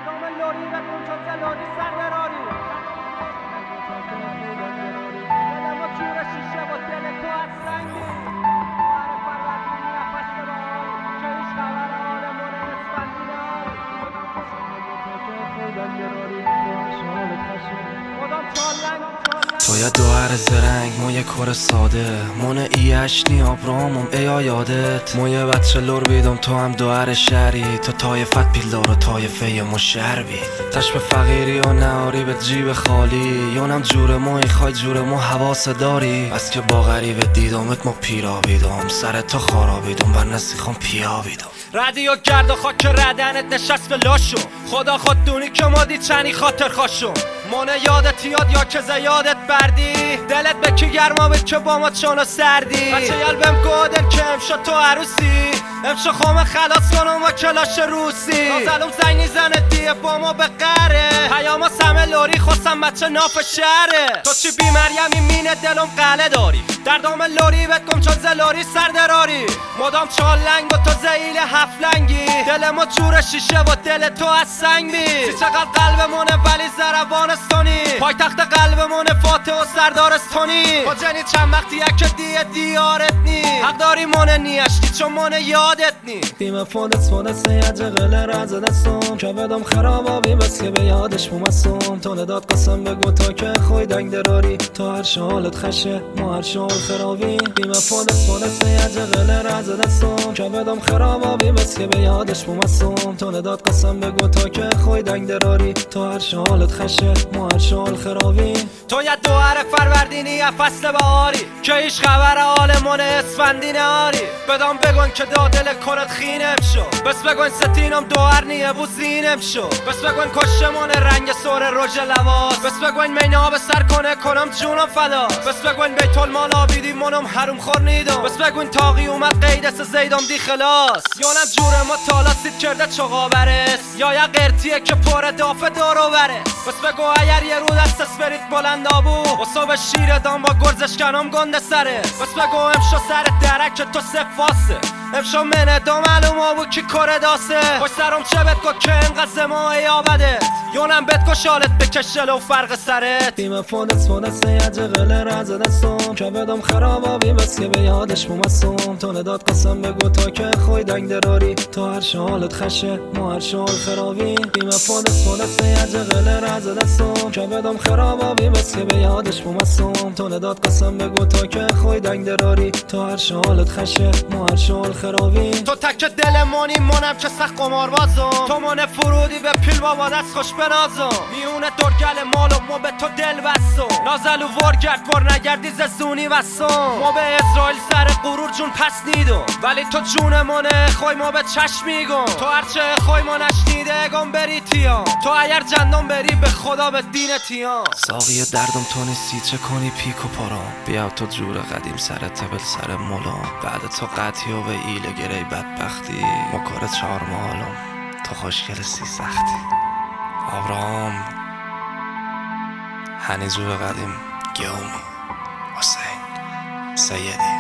دام لوری و کنچاز لوری سردراری دل ما چور شیشه و دل تو از سنگی بر فروردینی نفس بهاری که هیچ خبر آلمون اسفندیناری خودم چالنگ تو یه دوهر زرنگ مو یه کور ساده مونه ایش نی آبرامم ایا یادت مو یه بچه لور بیدم تو هم دوهر شهری تو تایفت پیلدار و تایفه مو شربی تش به فقیری و نهاری به جیب خالی یونم جور مو ایخوای جور مو حواس داری بس که با غریب دیدامت مو پیرا بیدم سر تو خارا بیدم بر نسیخم پیا بیدم رادیو گرد و خاک ردنت نشست به لاشو خدا خود دونی که ما دید چنی خاطر خاشو مونه یادت یاد یا که زیادت بردی دلت به کی گرما بید که با ما چونو سردی بچه یلبم گودن که امشا تو عروسی امشا خوم خلاص کنم و کلاش روسی نازلوم زنی زنت دیه با ما به قره پیاما سمه لوری خواستم بچه ناف شهره تو چی بی مریمی مینه دلم قله داری در دام لوری بهت گم چون زلوری سردراری مدام چالنگ و تو زیل هفلنگی دل ما جور شیشه و دل تو از سنگ بی سی چقدر قلبمونه ولی زربانستونی پای تخت قلبمونه فاتح و سردارستونی با جنی چند وقتی که دیه دیارت نی حق داری مونه نیشتی چون مونه یادت نی بیم فونس یه قله رز دستم که بدم خرابابی بس که به یادش بومستم تو نداد قسم بگو تو که خوی دنگ دراری تو هر شالت خشه ما هر شال خرابی بیم فونس یه قله رز دستم که بدم خرابابی بس که به یادش بومستم تو نداد قسم بگو تو که خوی دنگ دراری تو هر شالت خشه ما هر شال خرابی تو یه دوهر فروردینی یه فصل بهاری که هیچ خبر آلمون اسفندی نهاری بدام بگن که دادل کنت خینم شو بس بگن ستینم دوهر نیه بو زینم شو بس بگن کشمون رنگ سور رژ لواس بس بگن مینا به سر کنم جونم فدا بس بگن بیت المال آبیدی منم حروم خور نیدم بس بگن تاقی اومد قیدس زیدم دی خلاص یونم جور ما تالاسید کرده چقا برس یا یه قرتیه که پر دافه دارو بره بس بگو اگر یه رو دستس برید بلند آبو و صبح شیر دام با گرزش کنم گنده سره بس بگو امشو سر درک تو سفاسه امشو منه دا معلوم آبو کی کره داسه خوش سرم چه بد که انقدر زماه یابدت یونم بد که شالت بکشل و فرق سرت بیم فونس یه قله رز دستم که بدم خرابابی بس که به یادش بومستم تو نداد قسم بگو تو که خوی دنگ دراری تو هر شالت خشه ما هر شال خرابی بیم فونس یه قله رز دستم که بدم خرابابی بس که به یادش بومستم تو نداد قسم بگو تو که خوی دنگ دراری تو هر شالت خشه ما هر شال خرابی تو تک دل مونی منم که سخت قماربازم تو من فرودی به پیل بابا دست خوش بنازم میونه درگل مالو ما به تو دل بستم نازل و ورگرد بر نگردی ززونی بستم ما به اسرائیل سر غرور جون پس نیدم ولی تو جون منه خوی ما به چشم میگم تو هرچه خوی ما نشنیده گم بری تیام تو اگر جندم بری به خدا به دین تیام ساقی دردم تو نیستی چه کنی پیک و پارام بیا تو جور قدیم سر تبل سر مولام بعد تو قطعی و به ایل گری بدبختی مکار چهار مالم تو خوشگل سی سختی آبرام هنی جور قدیم گیوم حسین سیدی